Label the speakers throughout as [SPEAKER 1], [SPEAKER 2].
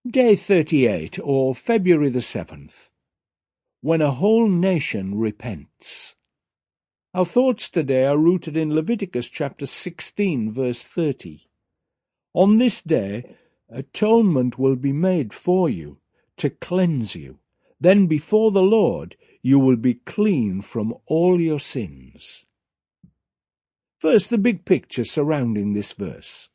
[SPEAKER 1] Day 38, or February the 7th. When a whole nation repents. Our thoughts today are rooted in Leviticus chapter 16, verse 30. On this day, atonement will be made for you, to cleanse you. Then before the Lord you will be clean from all your sins. First, the big picture surrounding this verse.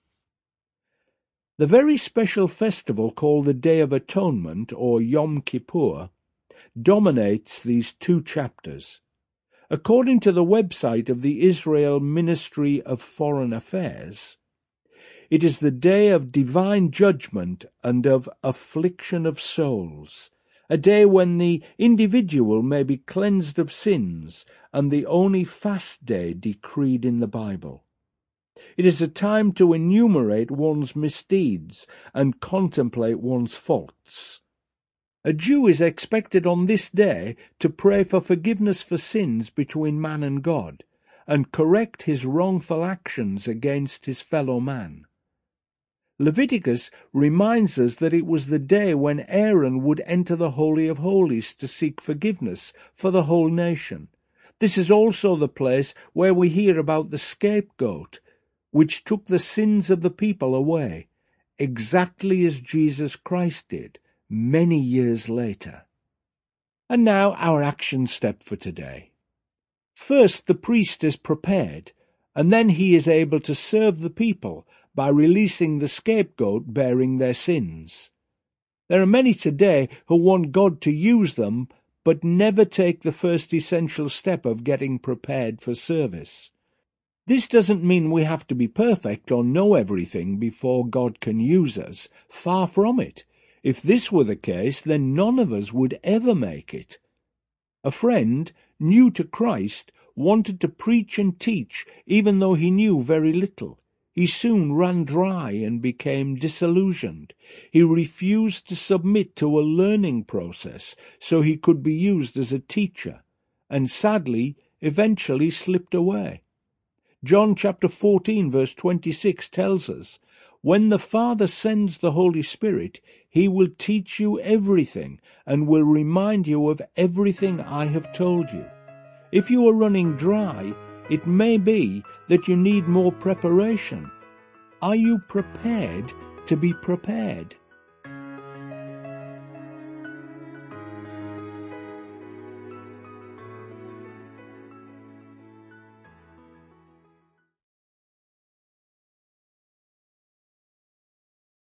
[SPEAKER 1] The very special festival called the Day of Atonement, or Yom Kippur, dominates these two chapters. According to the website of the Israel Ministry of Foreign Affairs, it is the day of divine judgment and of affliction of souls, a day when the individual may be cleansed of sins, and the only fast day decreed in the Bible. It is a time to enumerate one's misdeeds and contemplate one's faults. A Jew is expected on this day to pray for forgiveness for sins between man and God, and correct his wrongful actions against his fellow man. Leviticus reminds us that it was the day when Aaron would enter the Holy of Holies to seek forgiveness for the whole nation. This is also the place where we hear about the scapegoat, which took the sins of the people away, exactly as Jesus Christ did many years later. And now our action step for today. First, the priest is prepared, and then he is able to serve the people by releasing the scapegoat bearing their sins. There are many today who want God to use them, but never take the first essential step of getting prepared for service. This doesn't mean we have to be perfect or know everything before God can use us. Far from it. If this were the case, then none of us would ever make it. A friend, new to Christ, wanted to preach and teach even though he knew very little. He soon ran dry and became disillusioned. He refused to submit to a learning process so he could be used as a teacher, and sadly, eventually slipped away. John chapter 14 verse 26 tells us, "When the Father sends the Holy Spirit, he will teach you everything and will remind you of everything I have told you." If you are running dry, it may be that you need more preparation. Are you prepared to be prepared?